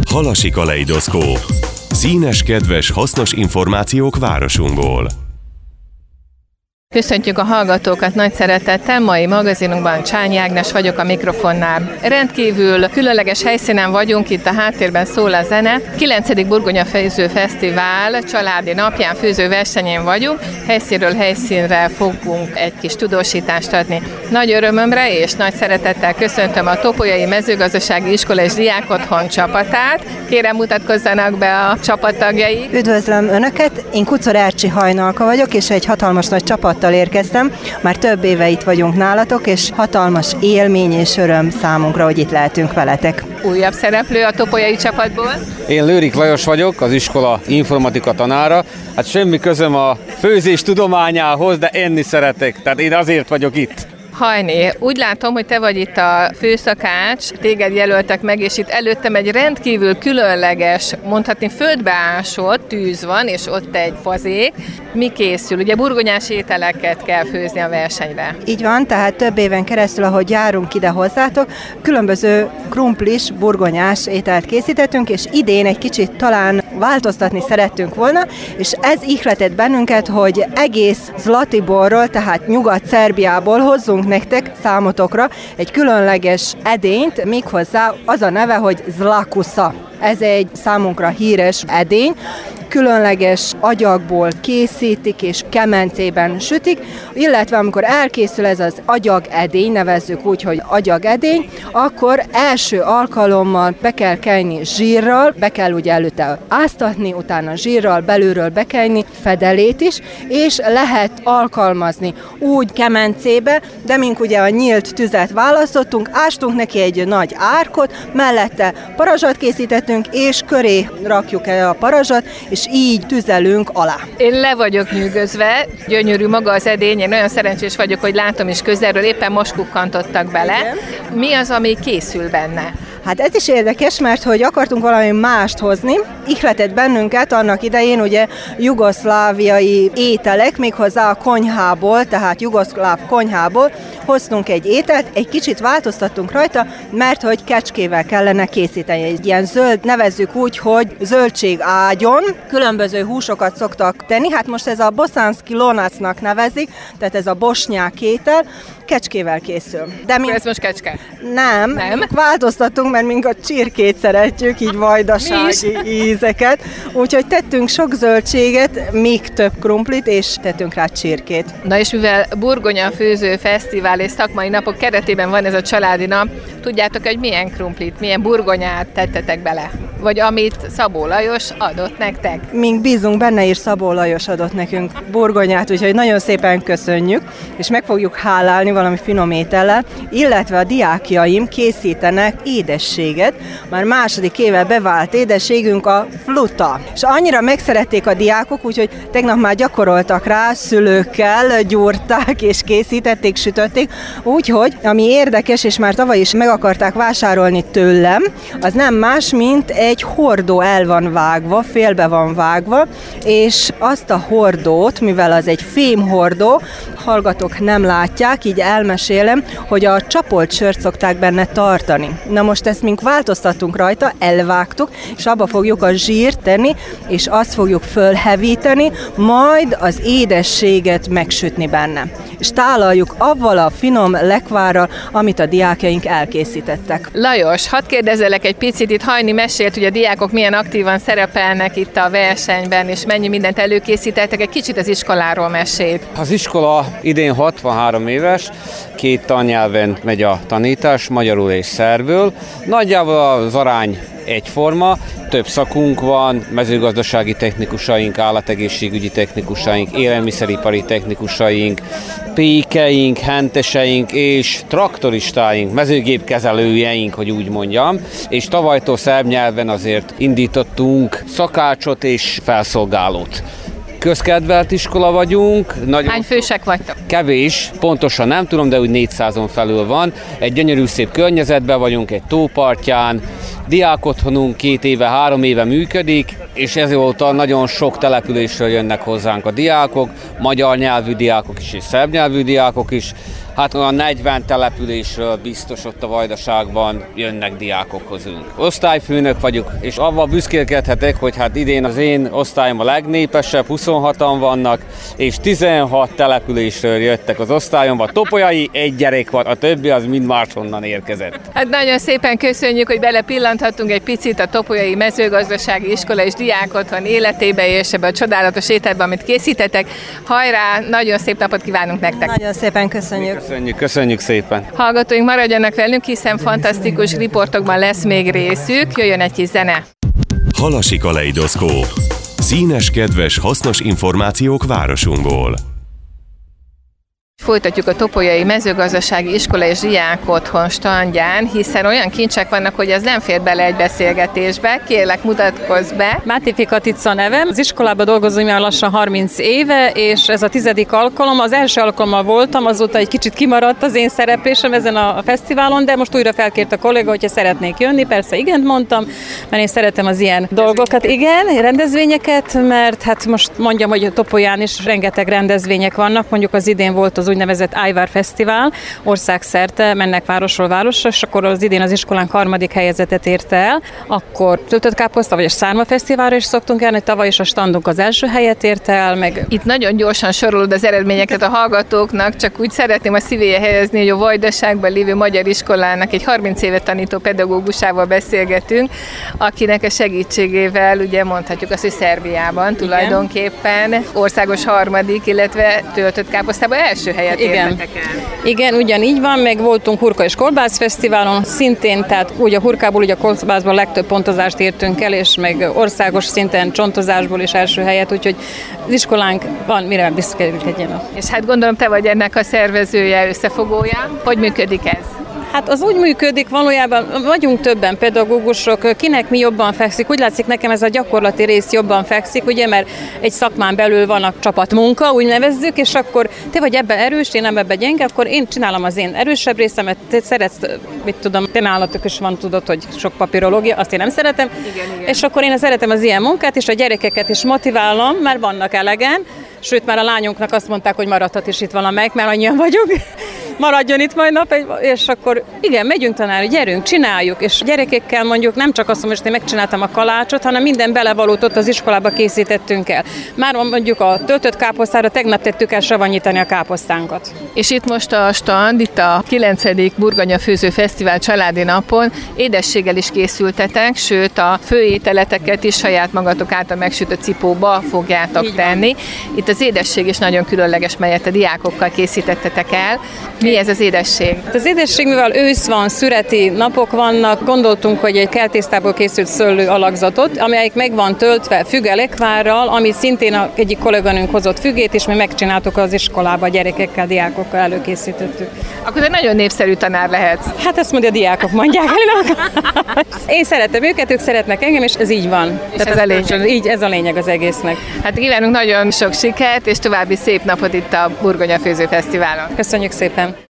Halasi kaleidoszkóp. Színes, kedves, hasznos információk városunkból. Köszöntjük a hallgatókat nagy szeretettel, mai magazinunkban Csányi Ágnes vagyok a mikrofonnál. Rendkívül különleges helyszínen vagyunk, itt a háttérben szól a zene. 9. Burgonya Főző Fesztivál családi napján, főzőversenyén vagyunk. Helyszínről helyszínre fogunk egy kis tudósítást adni. Nagy örömömre és nagy szeretettel köszöntöm a Topolyai Mezőgazdasági Iskola és Diákotthon csapatát. Kérem, mutatkozzanak be a csapattagjai. Üdvözlöm Önöket, én Kuczor Ercsi Hajnalka vagyok, és egy hatalmas nagy csapattal érkeztem. Már több éve itt vagyunk nálatok, és hatalmas élmény és öröm számunkra, hogy itt lehetünk veletek. Újabb szereplő a topolyai csapatból. Én Lőrik Lajos vagyok, az iskola informatika tanára. Hát semmi közöm a főzés tudományához, de enni szeretek, tehát én azért vagyok itt. Hajné, úgy látom, hogy te vagy itt a főszakács, téged jelöltek meg, és itt előttem egy rendkívül különleges, mondhatni földbeásott tűz van, és ott egy fazék. Mi készül? Ugye burgonyás ételeket kell főzni a versenyre. Így van, tehát több éven keresztül, ahogy járunk ide hozzátok, különböző krumplis, burgonyás ételt készítettünk, és idén egy kicsit talán változtatni szerettünk volna, és ez ihletett bennünket, hogy egész Zlatiborról, tehát Nyugat-Szerbiából hozzunk nektek számotokra egy különleges edényt, méghozzá az a neve, hogy Zlakusa. Ez egy számunkra híres edény, különleges agyagból készítik és kemencében sütik, illetve amikor elkészül ez az agyagedény, nevezzük úgy, hogy agyagedény, akkor első alkalommal be kell kenni zsírral, be kell ugye előtte áztatni, utána zsírral, belülről bekenni, fedelét is, és lehet alkalmazni úgy kemencébe, de mink ugye a nyílt tüzet választottunk, ástunk neki egy nagy árkot, mellette parazsat készítettünk, és köré rakjuk el a parazsat, és így tüzelünk alá. Én le vagyok nyűgözve, gyönyörű maga az edény, én nagyon szerencsés vagyok, hogy látom is közelről, éppen most kukkantottak bele. Igen. Mi az, ami készül benne? Hát ez is érdekes, mert hogy akartunk valami mást hozni, ihletett bennünket annak idején ugye jugoszláviai ételek, méghozzá a konyhából, tehát jugoszláv konyhából hoztunk egy ételt, egy kicsit változtattunk rajta, mert hogy kecskével kellene készíteni. Egy ilyen zöld, nevezzük úgy, hogy zöldségágyon, különböző húsokat szoktak tenni, hát most ez a bosanski lonacnak nevezik, tehát ez a bosnyák étel, kecskével készül. De ez most kecske? Nem. Változtattunk, mert mink a csirkét szeretjük, így vajdasági ízeket. Úgyhogy tettünk sok zöldséget, még több krumplit, és tettünk rá csirkét. Na és mivel Burgonya Főző Fesztivál és szakmai napok keretében van ez a családi nap, tudjátok, hogy milyen krumplit, milyen burgonyát tettetek bele? Vagy amit Szabó Lajos adott nektek? Mink bízunk benne, és Szabó Lajos adott nekünk burgonyát, úgyhogy nagyon szépen köszönjük, és meg fogjuk hálálni valami finom étellel, illetve a diákjaim készítenek édességet, már második éve bevált édességünk a fluta. És annyira megszerették a diákok, úgyhogy tegnap már gyakoroltak rá, szülőkkel gyúrták és készítették, sütötték, úgyhogy ami érdekes, és már tavaly is meg akarták vásárolni tőlem, az nem más, mint egy hordó el van vágva, félbe van vágva, és azt a hordót, mivel az egy fémhordó, hallgatók nem látják, így elmesélem, hogy a csapolt sört szokták benne tartani. Na most ezt mink változtattunk rajta, elvágtuk, és abba fogjuk a zsírt tenni, és azt fogjuk fölhevíteni, majd az édességet megsütni benne. És tálaljuk avval a finom lekvárral, amit a diákjaink elkészítettek. Lajos, hadd kérdezzelek egy picit, itt Hajni mesélt, hogy a diákok milyen aktívan szerepelnek itt a versenyben, és mennyi mindent előkészítettek, egy kicsit az iskoláról mesélt. Az iskola idén 63 éves, 2 tannyelven megy a tanítás, magyarul és szerbül. Nagyjából az arány egyforma, több szakunk van, mezőgazdasági technikusaink, állategészségügyi technikusaink, élelmiszeripari technikusaink, pékeink, henteseink és traktoristáink, mezőgépkezelőjeink, hogy úgy mondjam, és tavalytól szerb nyelven azért indítottunk szakácsot és felszolgálót. Közkedvelt iskola vagyunk. Hány fősek vagytok? Kevés, pontosan nem tudom, de úgy 400-on felül van. Egy gyönyörű szép környezetben vagyunk, egy tópartján. Diákotthonunk 2 éve, 3 éve működik, és ezóta nagyon sok településről jönnek hozzánk a diákok, magyar nyelvű diákok is és szerb nyelvű diákok is. Hát olyan 40 településről biztos ott a Vajdaságban jönnek diákok közünk. Osztályfőnök vagyok, és avval büszkélkedhetek, hogy hát idén az én osztályom a legnépesebb, 26-an vannak, és 16 településről jöttek az osztályomba. Topolyai egy gyerek van, a többi az mind máshonnan érkezett. Hát nagyon szépen köszönjük, hogy belepillanthattunk egy picit a Topolyai Mezőgazdasági Iskola és Diákotthon életébe, és ebbe a csodálatos ételbe, amit készítetek. Hajrá, nagyon szép napot kívánunk nektek! Nagyon szépen köszönjük! Köszönjük szépen! Hallgatóink, maradjanak velünk, hiszen fantasztikus riportokban lesz még részük. Jöjjön egy kis zene! Halasi kaleidoszkóp. Színes, kedves, hasznos információk városunkból. Folytatjuk a Topolyai Mezőgazdasági Iskola és Diákotthon standján, hiszen olyan kincsek vannak, hogy ez nem fér bele egy beszélgetésbe. Kérlek, mutatkozz be! Máté Katica nevem. Az iskolában dolgozom már lassan 30 éve, és ez a 10. alkalom. Az első alkalommal voltam, azóta egy kicsit kimaradt az én szereplésem ezen a fesztiválon, de most újra felkért a kolléga, hogyha szeretnék jönni. Persze igent mondtam, mert én szeretem az ilyen dolgokat. Igen, rendezvényeket, mert hát most mondjam, hogy a Topolyán is rengeteg rendezvények vannak. Mondjuk az idén volt az úgynevezett Ájvár Fesztivál, országszerte mennek városról városra, és akkor az idén az iskolánk 3. helyezetet érte el. Akkor töltött káposzta, vagy a Szárma Fesztiválra is szoktunk járni, tavaly is a standunk az első helyet érte el, meg... Itt nagyon gyorsan sorolod az eredményeket a hallgatóknak, csak úgy szeretném a szívéje helyezni, hogy a Vajdaságban lévő magyar iskolának egy 30 éve tanító pedagógusával beszélgetünk, akinek a segítségével ugye mondhatjuk azt, hogy Szerbiában tulajdonképpen országos 3., illetve töltött káposztában első helyet értetek el. Igen, ugyanígy van, meg voltunk Hurka és Kolbász Fesztiválon, szintén, tehát úgy a Hurkából, úgy a Kolbászból legtöbb pontozást értünk el, és meg országos szinten csontozásból is első helyet, úgyhogy az iskolánk van, mire büszkekedjen. És hát gondolom, te vagy ennek a szervezője, összefogója. Hogy működik ez? Hát az úgy működik, valójában vagyunk többen pedagógusok, kinek mi jobban fekszik. Úgy látszik, nekem ez a gyakorlati rész jobban fekszik, ugye, mert egy szakmán belül van a csapatmunka, úgy nevezzük, és akkor te vagy ebben erős, én nem ebben gyenge, akkor én csinálom az én erősebb részemet, te szeretsz, mit tudom, te nálatok is van, tudod, hogy sok papírológia, azt én nem szeretem, igen. És akkor én szeretem az ilyen munkát, és a gyerekeket is motiválom, mert vannak elegen, sőt, már a lányunknak azt mondták, hogy maradhat is itt valamelyik, mert annyian vagyunk. Maradjon itt majd nap, és akkor igen, megyünk tanárni, gyerünk, csináljuk, és gyerekekkel mondjuk nem csak azt mondom, hogy én megcsináltam a kalácsot, hanem minden belevalót ott az iskolába készítettünk el. Már mondjuk a töltött káposztára tegnap tettük el savanyítani a káposztánkat. És itt most a stand, itt a 9. Burgonya Főző Fesztivál családi napon édességgel is készültetek, sőt a főételeteket is saját magatok által megsütött cipóba fogjátok tenni. Itt az édesség is nagyon különleges, melyet a diákokkal készítettetek el. Mi ez az édesség? Az édesség, mivel ősz van, szüreti napok vannak, gondoltunk, hogy egy kertésztából készült szőlő alakzatot, amelyik meg van töltve fügelekvárral, ami szintén egyik kolléganőnk hozott fügét, és mi megcsináltuk az iskolába a gyerekekkel, diákokkal előkészítettük. Akkor egy nagyon népszerű tanár lehetsz. Hát ezt mondja, a diákok mondják. Én szeretem őket, ők szeretnek engem, és ez így van. És ez a lényeg. Így, ez a lényeg az egésznek. Hát kívánunk nagyon sok sikert, és további szép napot itt a Burgonya Főző Fesztiválon. Köszönjük szépen!